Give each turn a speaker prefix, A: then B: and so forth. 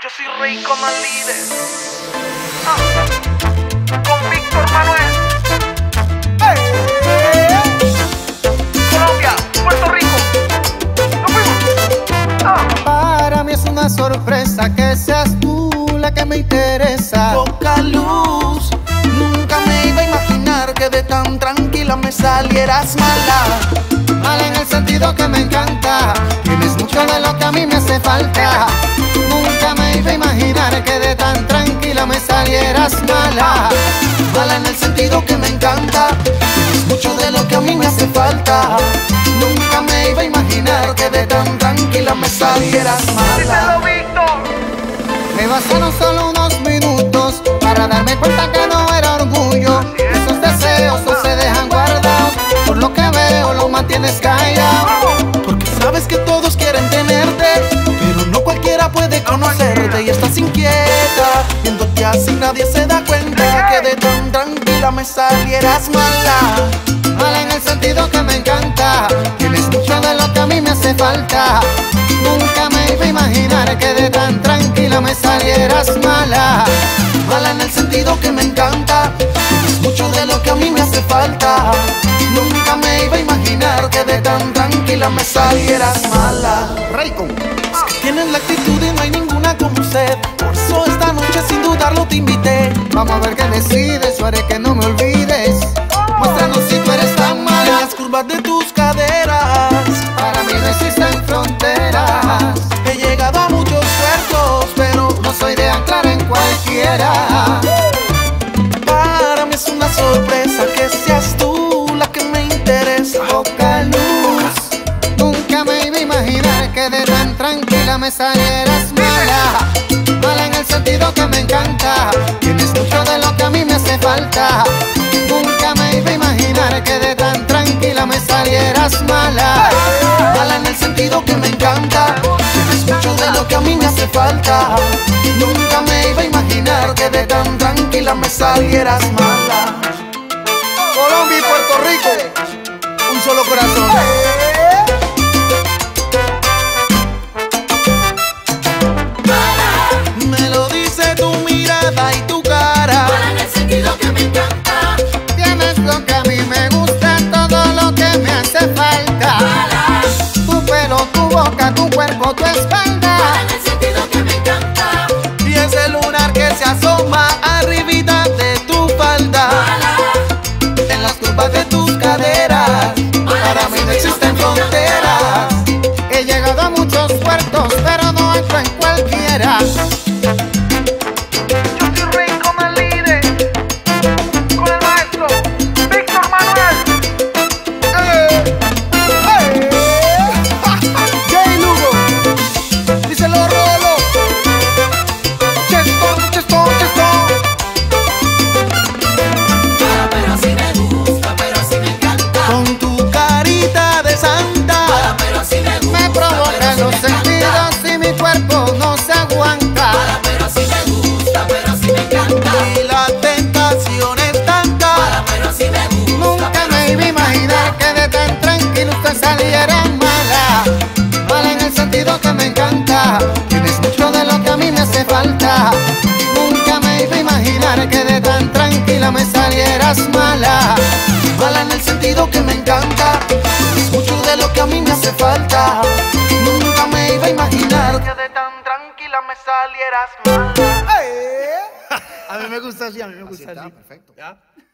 A: Yo soy Rico Malide. Con Víctor Manuel. Colombia, Puerto Rico. Nos fuimos.
B: Para mí es una sorpresa que seas tú la que me interesa.
C: Poca luz, nunca me iba a imaginar que de tan tranquila me salieras mala.
B: Mala en el sentido que me encanta. Tienes mucho de lo que a mí me hace falta. Nunca me iba a imaginar que de tan tranquila me salieras mala.
C: Mala en el sentido que me encanta. Tienes mucho de lo que a mí me hace falta. Nunca me iba a imaginar que de tan tranquila me salieras
A: Díselo,
C: mala.
A: Víctor.
B: Me bastaron solo unos minutos para darme cuenta que no era orgullo. Esos deseos no se dejan guardados. Por lo que veo lo mantienes callado.
C: Porque sabes que todos quieren tenerte, pero no cualquiera puede conocerte. Y estás inquieta, viéndote así nadie se da cuenta que de tan tranquila me salieras mala.
B: Mala en el sentido que me encanta. Tienes mucho de lo que a mí me hace falta. Nunca me iba a imaginar que de tan tranquila me salieras mala.
C: Mala en el sentido que me encanta. Tienes mucho de lo que a mí me hace falta. Nunca me iba a imaginar que de tan tranquila me salieras mala.
B: Raycon.
C: Es que tienes la actitud y no hay ninguna como usted. Por eso esta noche sin dudarlo te invité.
B: Vamos a ver qué decides, yo haré que no me olvides. Muéstranos si tú eres tan
C: En
B: mala.
C: las curvas de tus caderas
B: Para mí no existen fronteras.
C: he llegado a muchos puertos, pero
B: No soy de anclar en cualquiera.
C: para mí es una sorpresa que seas tú la que me interesa.
B: Poca luz. Nunca me iba a imaginar que de tan tranquila me salieras mala. Mala en el sentido que me encanta. Tienes mucho de lo que a mí me hace falta. Nunca me iba a imaginar que de tan tranquila me salieras mala.
C: Mala en el sentido que me encanta. Tienes mucho de lo que a mí me hace falta. Nunca me iba a imaginar que de tan tranquila me salieras mala.
B: Colombia y Puerto Rico, un solo corazón.
C: Me lo dice tu mirada y tu cara.
D: Mala en el sentido que me encanta.
B: Tienes lo que a mí me gusta, todo lo que me hace falta.
D: Mala,
B: Tu pelo, tu boca, tu cuerpo, tu espalda.
D: mala en el sentido que me encanta.
C: Y ese lunar que se asoma arribita de tu falda.
D: Mala,
C: En las curvas de tus caderas. Para mí no existen fronteras.
B: He llegado a muchos puertos, pero no entro en cualquiera.
A: Yo soy Rico Malide. Con el maestro Víctor Manuel.
B: Jay Lugo, díselo Rolo. Chestón, chestón, chestón.
D: mala, pero sí me gusta, pero sí me encanta.
C: Con tu carita de santa.
D: Mala, pero sí me gusta.
B: Me provocan los sentidos y mi cuerpo no se aguanta.
D: Mala, pero sí me gusta, pero sí me encanta.
C: Y la tentación es tanta.
D: Mala, pero sí me gusta.
B: Nunca me iba a imaginar que de tan tranquilo usted saliera mala. Mala en el sentido que me encanta. Tienes mucho de lo que a mí me hace falta. Nunca me iba a imaginar que de tan tranquila me salieras mala.
C: Mala en el sentido que me encanta. Es mucho de lo que a mí me hace falta. Nunca me iba a imaginar
A: Que de tan tranquila me salieras mal.
B: A mí me gusta así, a mí me gusta así.
C: Perfecto.
B: ¿Ya?